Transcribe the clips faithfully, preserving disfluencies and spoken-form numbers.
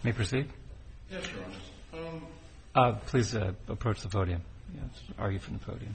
May I proceed? Yes, Your Honor. Um, uh, please uh, approach the podium. Yes, argue from the podium.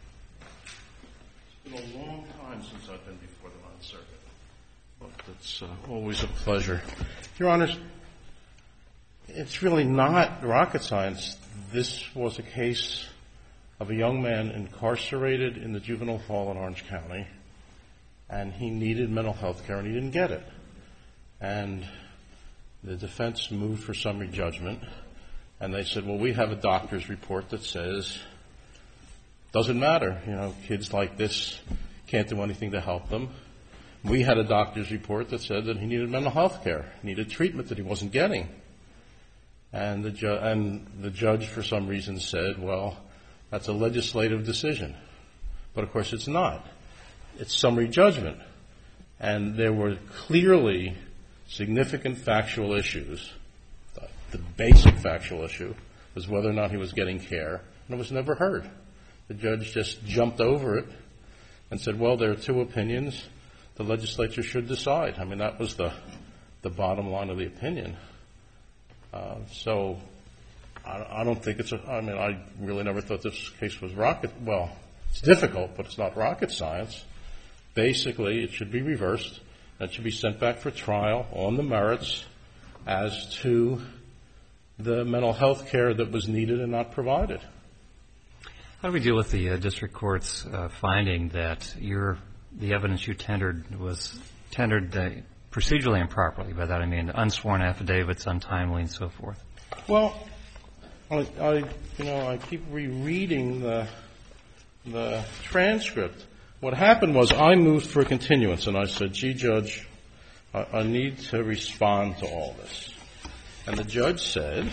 It's been a long time since I've been before the Ninth Circuit, but it's uh, always a pleasure. Your Honors, it's really not rocket science. This was a case of a young man incarcerated in the juvenile hall in Orange County, and he needed mental health care, and he didn't get it. And the defense moved for summary judgment, and they said, well, we have a doctor's report that says, doesn't matter, you know, kids like this can't do anything to help them. We had a doctor's report that said that he needed mental health care, needed treatment that he wasn't getting. And the, ju- and the judge, for some reason, said, well, that's a legislative decision. But, of course, it's not. It's summary judgment. And there were clearly significant factual issues. The basic factual issue was whether or not he was getting care, and it was never heard. The judge just jumped over it and said, well, there are two opinions. The legislature should decide. I mean, that was the, the bottom line of the opinion. Uh, so I, I don't think it's a, I mean, I really never thought this case was rocket, well, it's difficult, but it's not rocket science. Basically, it should be reversed. It should be sent back for trial on the merits as to the mental health care that was needed and not provided. How do we deal with the uh, district court's uh, finding that your, the evidence you tendered was tendered uh, procedurally improperly? By that I mean unsworn affidavits, untimely, and so forth. Well, I, I you know, I keep rereading the the transcript. What happened was I moved for a continuance, and I said, gee, Judge, I, I need to respond to all this. And the judge said,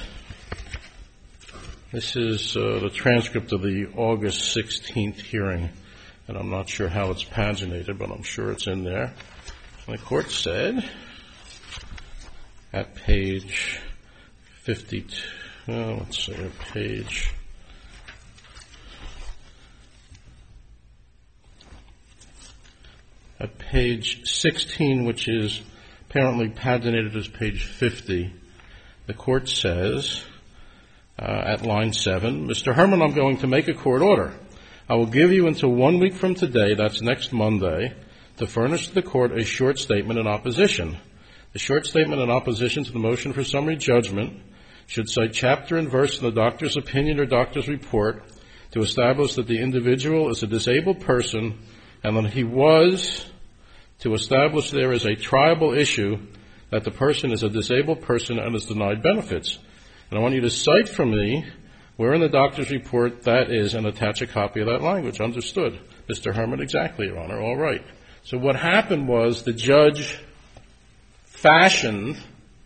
this is uh, the transcript of the August sixteenth hearing, and I'm not sure how it's paginated, but I'm sure it's in there. And the court said, at page fifty-two, oh, let's see, at page At page sixteen, which is apparently paginated as page fifty, the court says, uh, at line seven, Mister Herman, I'm going to make a court order. I will give you until one week from today, that's next Monday, to furnish to the court a short statement in opposition. The short statement in opposition to the motion for summary judgment should cite chapter and verse in the doctor's opinion or doctor's report to establish that the individual is a disabled person and that he was to establish there is a triable issue that the person is a disabled person and is denied benefits. And I want you to cite for me where in the doctor's report that is and attach a copy of that language. Understood. Mister Herman, exactly, Your Honor. All right. So what happened was the judge fashioned,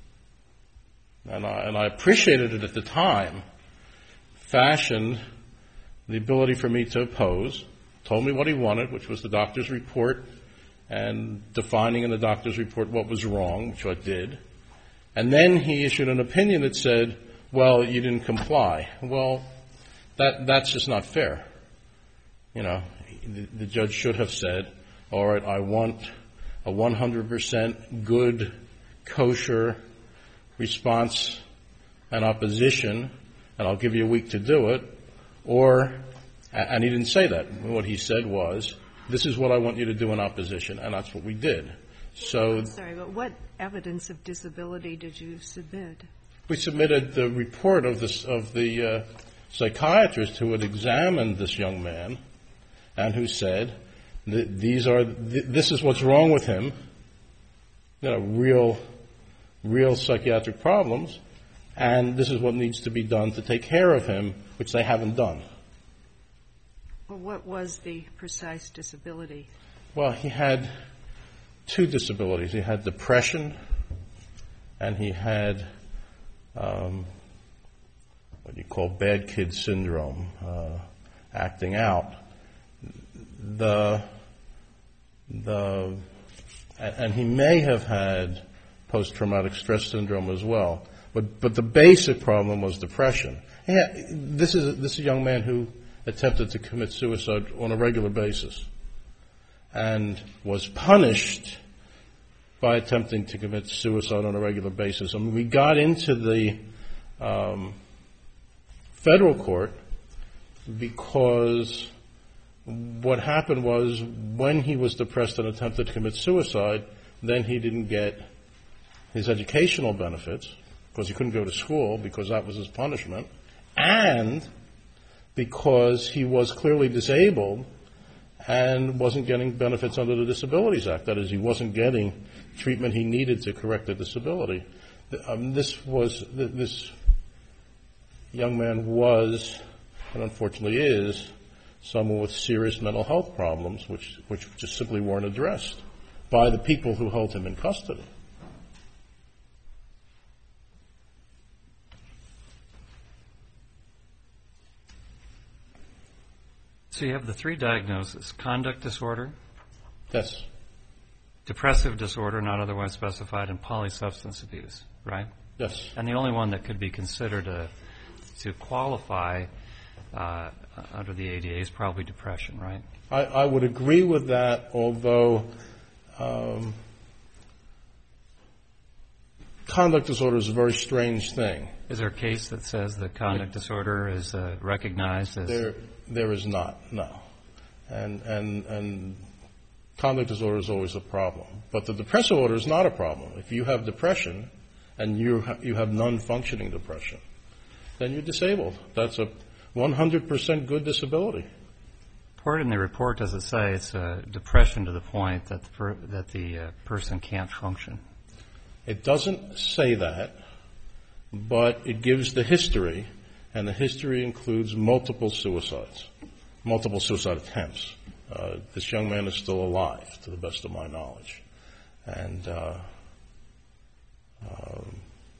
and I, and I appreciated it at the time, fashioned the ability for me to oppose, told me what he wanted, which was the doctor's report, and defining in the doctor's report what was wrong, which I did. And then he issued an opinion that said, well, you didn't comply. Well, that that's just not fair. You know, the, the judge should have said, all right, I want a one hundred percent good, kosher response and opposition, and I'll give you a week to do it. Or, and he didn't say that. What he said was, this is what I want you to do in opposition, and that's what we did. So, I'm sorry, but what evidence of disability did you submit? We submitted the report of, this, of the uh, psychiatrist who had examined this young man and who said, these are, th- this is what's wrong with him, you know, real, real psychiatric problems, and this is what needs to be done to take care of him, which they haven't done. Well, what was the precise disability? Well, he had two disabilities. He had depression, and he had um, what you call bad kid syndrome, uh, acting out. The the and he may have had post-traumatic stress syndrome as well, but but the basic problem was depression. Yeah, this is this is a young man who attempted to commit suicide on a regular basis and was punished by attempting to commit suicide on a regular basis. I mean, we got into the um, federal court because what happened was when he was depressed and attempted to commit suicide, then he didn't get his educational benefits because he couldn't go to school because that was his punishment, and because he was clearly disabled and wasn't getting benefits under the Disabilities Act. That is, he wasn't getting treatment he needed to correct the disability. Um, this was, this young man was, and unfortunately is, someone with serious mental health problems, which, which just simply weren't addressed by the people who held him in custody. So you have the three diagnoses: conduct disorder, Yes. depressive disorder not otherwise specified, and polysubstance abuse, right? Yes. And the only one that could be considered a, to qualify uh, under the A D A is probably depression, right? I, I would agree with that, although um, conduct disorder is a very strange thing. Is there a case that says that conduct disorder is uh, recognized as... There, there is not, no. And, and, and conduct disorder is always a problem. But the depressive order is not a problem. If you have depression and you, ha- you have non-functioning depression, then you're disabled. That's a one hundred percent good disability. Where in the report does it say it's uh, depression to the point that the, per- that the uh, person can't function? It doesn't say that, but it gives the history, and the history includes multiple suicides, multiple suicide attempts. Uh, this young man is still alive, to the best of my knowledge. And uh, um,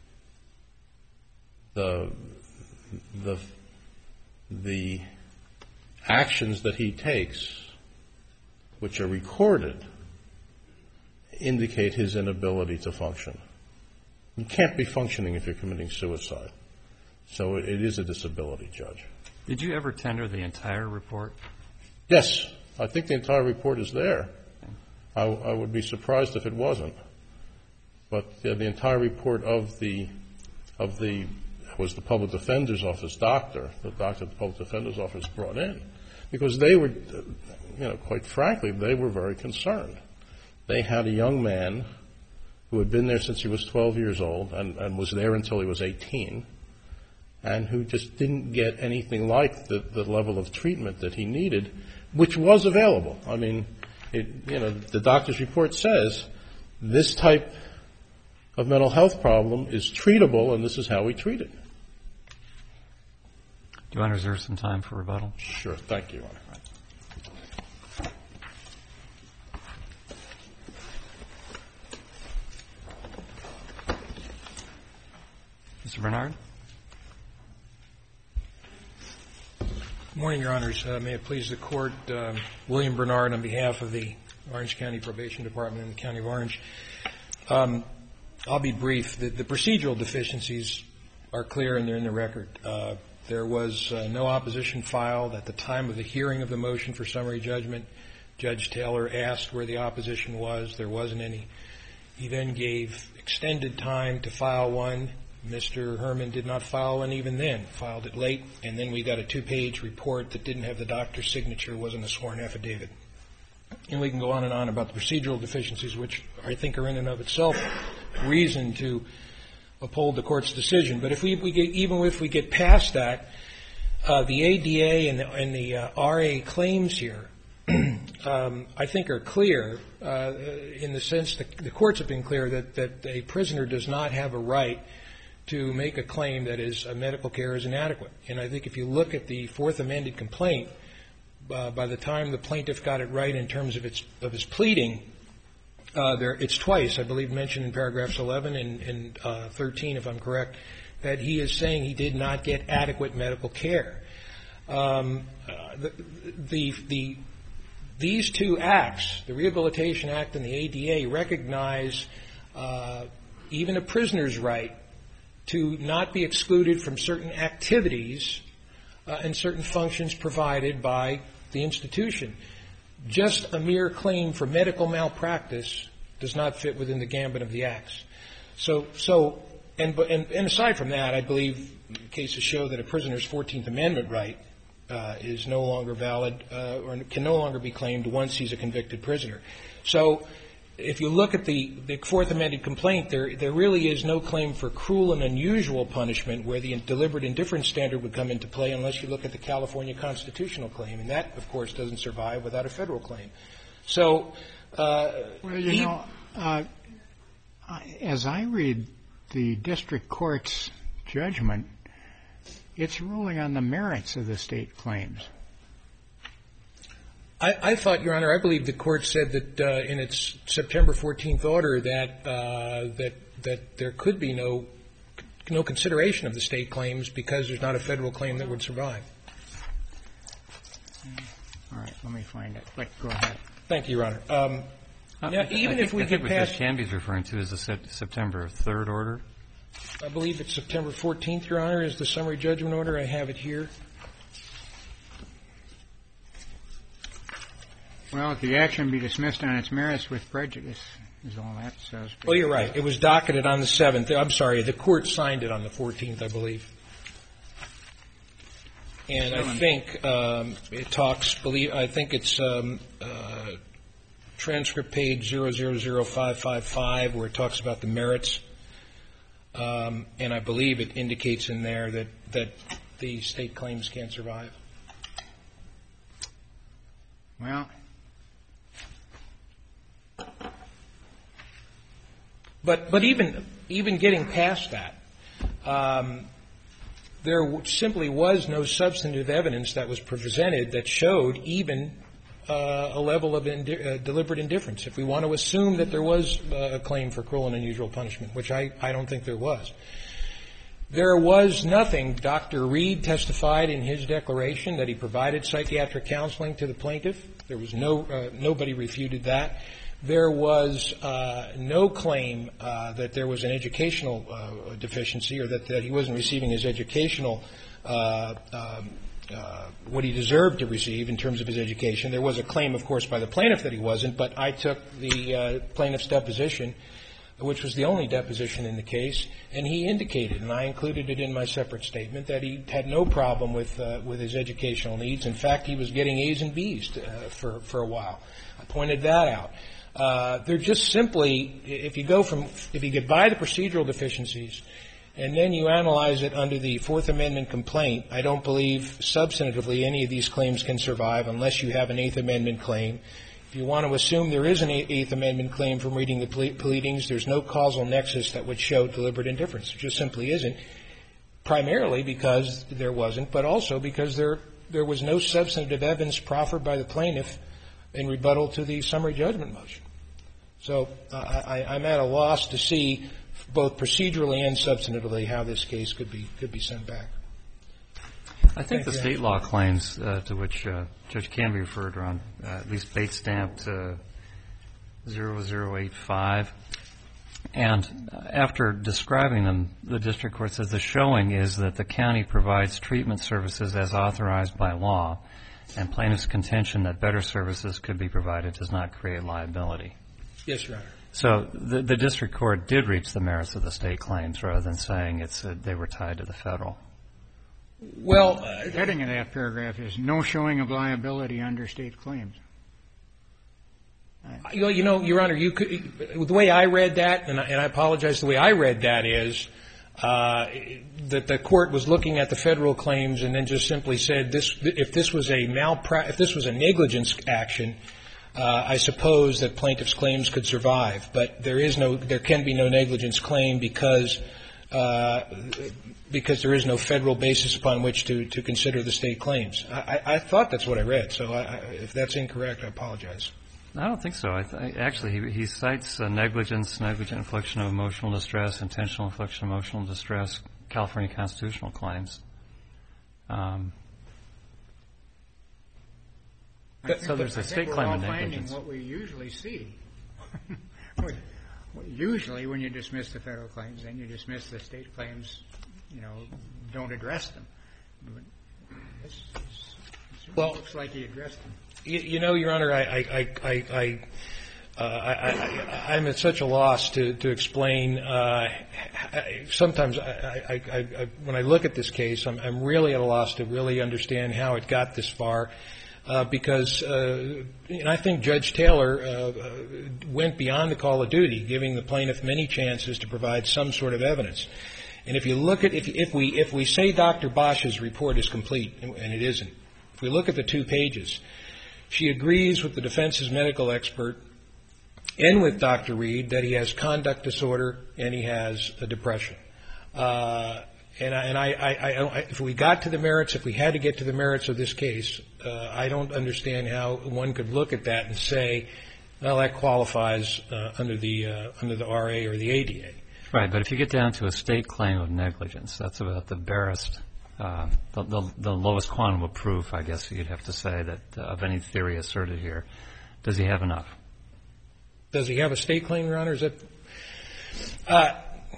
the the the actions that he takes, which are recorded, indicate his inability to function. You can't be functioning if you're committing suicide. So it is a disability, Judge. Did you ever tender the entire report? Yes, I think the entire report is there. I, I would be surprised if it wasn't. But uh, the entire report of the of the was the public defender's office doctor, the doctor the public defender's office brought in, because they were, you know, quite frankly, they were very concerned. They had a young man who had been there since he was twelve years old and, and was there until he was eighteen, and who just didn't get anything like the, the level of treatment that he needed, which was available. I mean, it, you know, the doctor's report says this type of mental health problem is treatable, and this is how we treat it. Do you want to reserve some time for rebuttal? Sure. Thank you, Your Honor. Mister Bernard? Good morning, Your Honors. Uh, may it please the Court, um, William Bernard on behalf of the Orange County Probation Department in the County of Orange. Um, I'll be brief. The, the procedural deficiencies are clear and they're in the record. Uh, there was uh, no opposition filed at the time of the hearing of the motion for summary judgment. Judge Taylor asked where the opposition was. There wasn't any. He then gave extended time to file one. Mister Herman did not file one even then, filed it late, and then we got a two-page report that didn't have the doctor's signature, wasn't a sworn affidavit. And we can go on and on about the procedural deficiencies, which I think are in and of itself reason to uphold the Court's decision. But if we, we get, even if we get past that, uh, the A D A and the, and the uh, R A claims here, um, I think are clear uh, in the sense that the courts have been clear that, that a prisoner does not have a right to make a claim that his uh, medical care is inadequate. And I think if you look at the fourth amended complaint, uh, by the time the plaintiff got it right in terms of its of his pleading, uh, there it's twice, I believe, mentioned in paragraphs eleven and, and uh, thirteen, if I'm correct, that he is saying he did not get adequate medical care. Um, uh, the, the the these two acts, the Rehabilitation Act and the A D A, recognize uh, even a prisoner's right to not be excluded from certain activities uh, and certain functions provided by the institution. Just a mere claim for medical malpractice does not fit within the gambit of the acts. So, so and, and, and aside from that, I believe cases show that a prisoner's fourteenth Amendment right uh, is no longer valid uh, or can no longer be claimed once he's a convicted prisoner. So if you look at the, the Fourth Amended complaint, there, there really is no claim for cruel and unusual punishment where the deliberate indifference standard would come into play unless you look at the California constitutional claim. And that, of course, doesn't survive without a federal claim. So, uh, well, you he, know, uh, as I read the district court's judgment, it's ruling on the merits of the state claims. I, I thought, Your Honor, I believe the court said that uh, in its September fourteenth order that uh, that that there could be no no consideration of the state claims because there's not a federal claim that would survive. All right, let me find it. But go ahead. Thank you, Your Honor. Um, Uh, now, even I if think, we I think get what past, Judge Canby's referring to is the sep- September third order. I believe it's September fourteenth, Your Honor, is the summary judgment order. I have it here. Well, if the action be dismissed on its merits with prejudice, is all that says. Well, you're right. It was docketed on the seventh. I'm sorry. The court signed it on the fourteenth, I believe. And I think um, it talks. Believe I think it's um, uh, transcript page zero zero zero five five five where it talks about the merits. Um, and I believe it indicates in there that that the state claims can't survive. Well. But but even even getting past that, um, there w- simply was no substantive evidence that was presented that showed even uh, a level of indi- uh, deliberate indifference. If we want to assume that there was uh, a claim for cruel and unusual punishment, which I, I don't think there was. There was nothing. Doctor Reed testified in his declaration that he provided psychiatric counseling to the plaintiff. There was no uh, nobody refuted that. There was uh, no claim uh, that there was an educational uh, deficiency or that, that he wasn't receiving his educational, uh, um, uh, what he deserved to receive in terms of his education. There was a claim, of course, by the plaintiff that he wasn't, but I took the uh, plaintiff's deposition, which was the only deposition in the case, and he indicated, and I included it in my separate statement, that he had no problem with uh, with his educational needs. In fact, he was getting A's and B's to, uh, for, for a while. I pointed that out. Uh, they're just simply, if you go from, if you get by the procedural deficiencies and then you analyze it under the Fourth Amendment complaint, I don't believe substantively any of these claims can survive unless you have an Eighth Amendment claim. If you want to assume there is an Eighth Amendment claim from reading the ple- pleadings, there's no causal nexus that would show deliberate indifference. There just simply isn't, primarily because there wasn't, but also because there there was no substantive evidence proffered by the plaintiff in rebuttal to the summary judgment motion. So uh, I, I'm at a loss to see both procedurally and substantively how this case could be could be sent back. I think Thank the you. state law claims uh, to which uh, Judge Canby referred are on uh, at least bait stamped uh, zero zero eight five. And after describing them, the district court says the showing is that the county provides treatment services as authorized by law, and plaintiff's contention that better services could be provided does not create liability. Yes, Your Honor. So the, the district court did reach the merits of the state claims rather than saying it's a, they were tied to the federal. Well, uh, the heading of that paragraph is no showing of liability under state claims. You know, you know, Your Honor, you could, the way I read that, and I, and I apologize, the way I read that is uh, that the court was looking at the federal claims and then just simply said, this, if this was a malpra- if this was a negligence action, uh, I suppose that plaintiff's claims could survive. But there is no, there can be no negligence claim because uh, because there is no federal basis upon which to, to consider the state claims. I, I thought that's what I read. So I, I, if that's incorrect, I apologize. I don't think so. I th- actually, he, he cites uh, negligence, negligent infliction of emotional distress, intentional infliction of emotional distress, California constitutional claims. Um, so there's a state claim of negligence. What we usually see, usually when you dismiss the federal claims, then you dismiss the state claims. You know, don't address them. But this, this well, looks like he addressed them. You, you know, Your Honor, I, I, I, I, uh, I, I, I'm at such a loss to, to explain. Uh, sometimes I, I, I, I, when I look at this case, I'm, I'm really at a loss to really understand how it got this far. Uh, because, uh, and I think Judge Taylor uh, uh, went beyond the call of duty, giving the plaintiff many chances to provide some sort of evidence. And if you look at, if, if we if we say Doctor Bosch's report is complete, and it isn't, if we look at the two pages, she agrees with the defense's medical expert and with Doctor Reed that he has conduct disorder and he has a depression. Uh, And, I, and I, I, I, if we got to the merits, if we had to get to the merits of this case, uh, I don't understand how one could look at that and say, well, that qualifies uh, under the uh, under the R A or the A D A. Right, but if you get down to a state claim of negligence, that's about the barest, uh, the, the, the lowest quantum of proof, I guess you'd have to say, that uh, of any theory asserted here. Does he have enough? Does he have a state claim, Your Honor? Is that? Uh,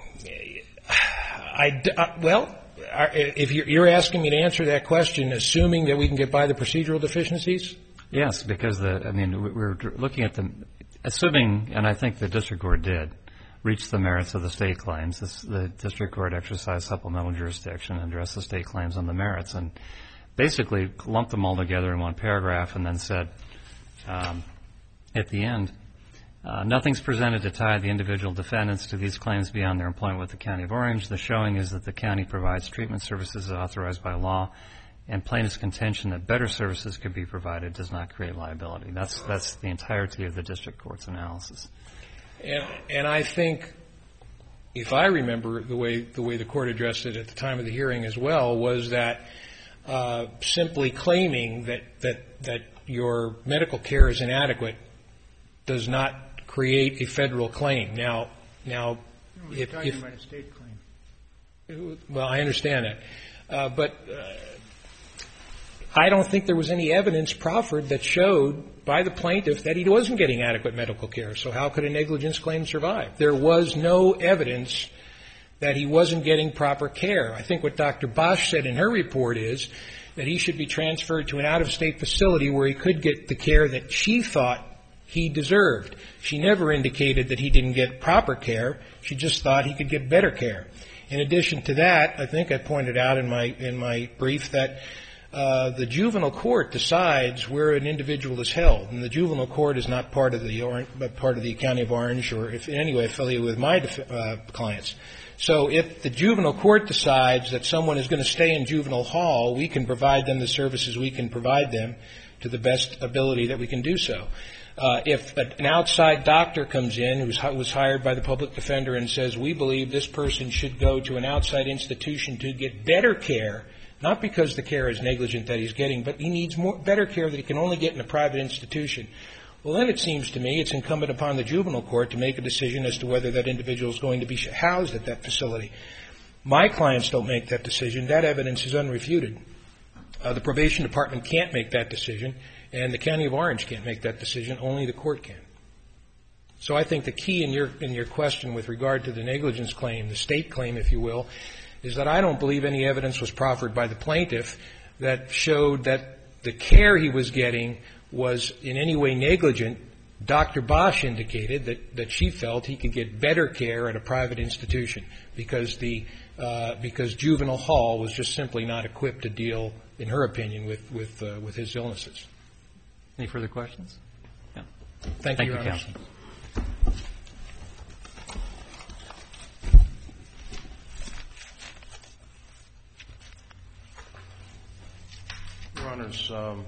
I, uh, well, if you're, you're asking me to answer that question, assuming that we can get by the procedural deficiencies? Yes, because the, I mean, we're looking at the, assuming, and I think the district court did, reach the merits of the state claims. This, the district court exercised supplemental jurisdiction and addressed the state claims on the merits, and basically lumped them all together in one paragraph, and then said, um, at the end, Uh, nothing's presented to tie the individual defendants to these claims beyond their employment with the County of Orange. The showing is that the county provides treatment services authorized by law, and plaintiff's contention that better services could be provided does not create liability. That's that's the entirety of the district court's analysis. And, and I think, if I remember the way the way the court addressed it at the time of the hearing as well, was that uh, simply claiming that that that your medical care is inadequate does not create a federal claim. Now, now, We're if, talking if about a state claim. Well, I understand that, uh, but uh, I don't think there was any evidence proffered that showed by the plaintiff that he wasn't getting adequate medical care. So how could a negligence claim survive? There was no evidence that he wasn't getting proper care. I think what Doctor Bosch said in her report is that he should be transferred to an out-of-state facility where he could get the care that she thought he deserved. She never indicated that he didn't get proper care. She just thought he could get better care. In addition to that, I think I pointed out in my in my brief that uh, the juvenile court decides where an individual is held, and the juvenile court is not part of the Orange, but part of the County of Orange, or if in any way affiliated with my def- uh, clients. So if the juvenile court decides that someone is going to stay in juvenile hall, we can provide them the services we can provide them to the best ability that we can do so. Uh, if an outside doctor comes in who was hired by the public defender and says, we believe this person should go to an outside institution to get better care, not because the care is negligent that he's getting, but he needs more better care that he can only get in a private institution, well, then it seems to me it's incumbent upon the juvenile court to make a decision as to whether that individual is going to be housed at that facility. My clients don't make that decision. That evidence is unrefuted. Uh, the probation department can't make that decision. And the County of Orange can't make that decision. Only the court can. So I think the key in your in your question with regard to the negligence claim, the state claim, if you will, is that I don't believe any evidence was proffered by the plaintiff that showed that the care he was getting was in any way negligent. Doctor Bosch indicated that, that she felt he could get better care at a private institution because the uh, because juvenile hall was just simply not equipped to deal, in her opinion, with with uh, with his illnesses. Any further questions? Yeah. Thank, Thank you, you, Your Honor. counsel. Your Honors, um,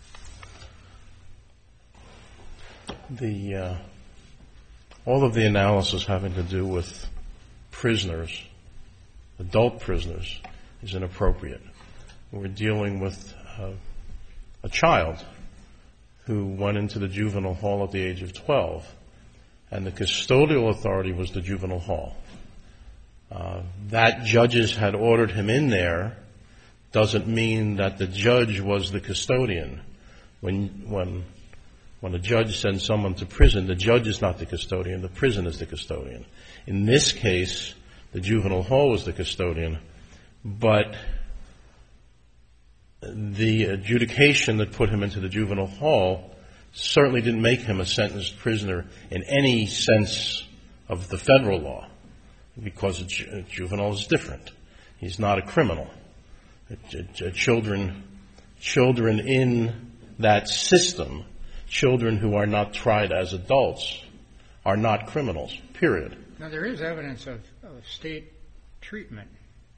the uh, all of the analysis having to do with prisoners, adult prisoners, is inappropriate. We're dealing with uh, a child who went into the juvenile hall at the age of twelve, and the custodial authority was the juvenile hall. Uh, that judges had ordered him in there doesn't mean that the judge was the custodian. When when when a judge sends someone to prison, the judge is not the custodian, the prison is the custodian. In this case, the juvenile hall was the custodian, but the adjudication that put him into the juvenile hall certainly didn't make him a sentenced prisoner in any sense of the federal law, because a, ju- a juvenile is different. He's not a criminal. A, a, a children, children in that system, children who are not tried as adults, are not criminals, period. Now, there is evidence of, of state treatment.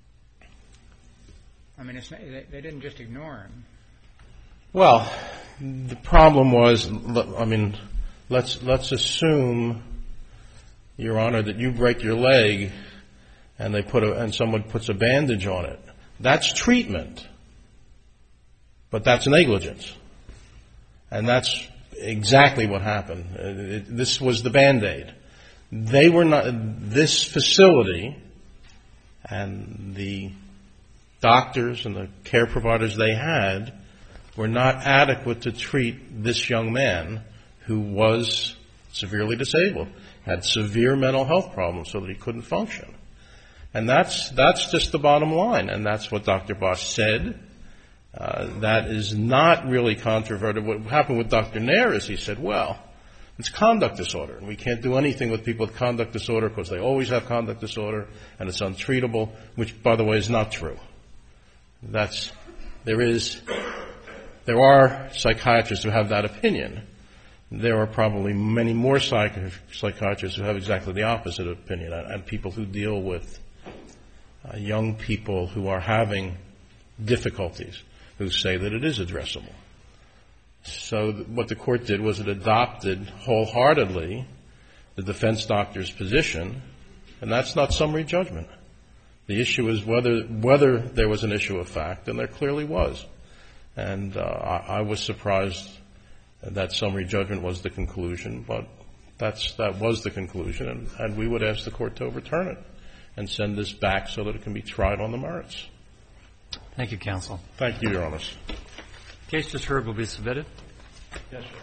I mean, it's not, they, they didn't just ignore him. Well, the problem was, I mean, let's let's assume, Your Honor, that you break your leg and they put a, and someone puts a bandage on it. That's treatment, but that's negligence, and that's exactly what happened. It, this was the Band-Aid. They were not. This facility and the doctors and the care providers they had were not adequate to treat this young man who was severely disabled, had severe mental health problems so that he couldn't function. And that's that's just the bottom line, and that's what Doctor Bosch said. Uh, that is not really controverted. What happened with Doctor Nair is he said, well, it's conduct disorder, and we can't do anything with people with conduct disorder because they always have conduct disorder, and it's untreatable, which, by the way, is not true. That's, there is, there are psychiatrists who have that opinion. There are probably many more psych- psychiatrists who have exactly the opposite opinion, and, and people who deal with uh, young people who are having difficulties, who say that it is addressable. So th- what the court did was it adopted wholeheartedly the defense doctor's position, and that's not summary judgment. The issue is whether whether there was an issue of fact, and there clearly was. And uh, I, I was surprised that summary judgment was the conclusion, but that's that was the conclusion, and, and we would ask the court to overturn it and send this back so that it can be tried on the merits. Thank you, counsel. Thank you, Your Honor. The case just heard will be submitted. Yes, sir.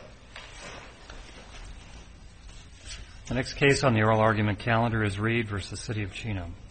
The next case on the oral argument calendar is Reed versus City of Chino.